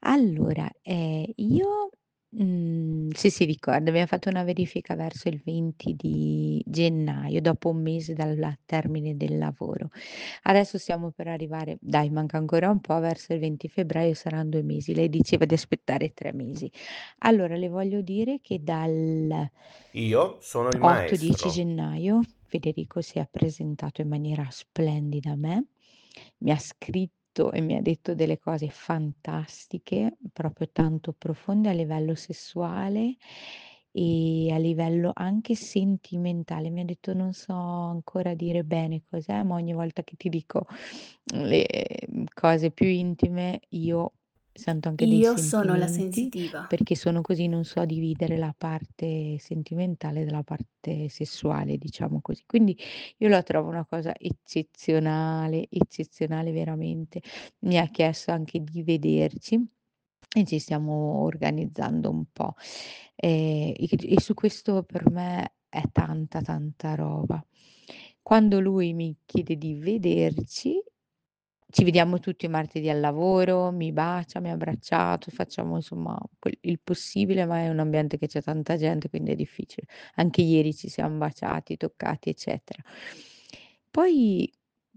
Allora, io sì, sì, ricordo, abbiamo fatto una verifica verso il 20 di gennaio, dopo 1 mese dal termine del lavoro. Adesso stiamo per arrivare dai, manca ancora un po', verso il 20 febbraio saran 2 mesi. Lei diceva di aspettare 3 mesi. Allora, le voglio dire che dal Io sono il 8-10 maestro. gennaio Federico si è presentato in maniera splendida a me, mi ha scritto e mi ha detto delle cose fantastiche, proprio tanto profonde a livello sessuale e a livello anche sentimentale. Mi ha detto: "Non so ancora dire bene cos'è, ma ogni volta che ti dico le cose più intime io sento anche dei Io sono la sentimenti, sensitiva. perché sono così, non so dividere la parte sentimentale dalla parte sessuale, diciamo così." Quindi io la trovo una cosa eccezionale, eccezionale veramente. Mi ha chiesto anche di vederci e ci stiamo organizzando un po'. E su questo per me è tanta, tanta roba. Quando lui mi chiede di vederci, ci vediamo tutti i martedì al lavoro, mi bacia, mi ha abbracciato, facciamo insomma il possibile, ma è un ambiente che c'è tanta gente, quindi è difficile. Anche ieri ci siam baciati, toccati, eccetera. Poi,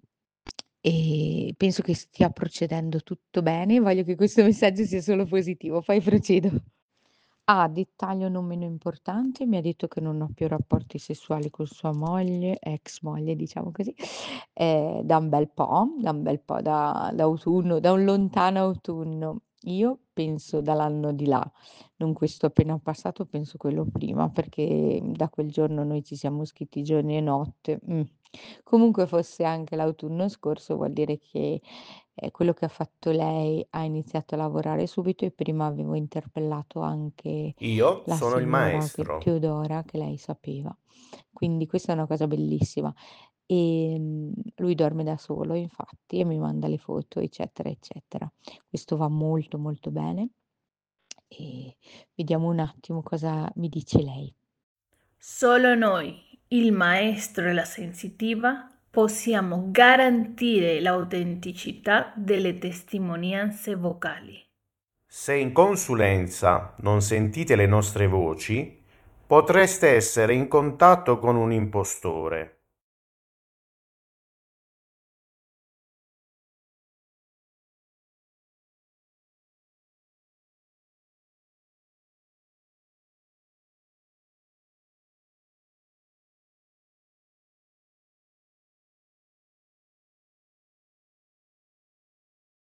penso che stia procedendo tutto bene, voglio che questo messaggio sia solo positivo, poi procedo. Ah, dettaglio non meno importante, mi ha detto che non ha più rapporti sessuali con sua moglie, ex moglie diciamo così, da un bel po', da autunno, da un lontano autunno. Io penso dall'anno di là, non questo appena passato, penso quello prima, perché da quel giorno noi ci siamo scritti giorno e notte. Comunque fosse anche l'autunno scorso, vuol dire che, quello che ha fatto lei ha iniziato a lavorare subito e prima avevo interpellato anche Io la sono il signora maestro. Teodora, che lei sapeva. Quindi questa è una cosa bellissima. Lui dorme da solo infatti e mi manda le foto, eccetera, eccetera. Questo va molto, molto bene e vediamo un attimo cosa mi dice lei. Solo noi, il maestro e la sensitiva, possiamo garantire l'autenticità delle testimonianze vocali. Se in consulenza non sentite le nostre voci, potreste essere in contatto con un impostore.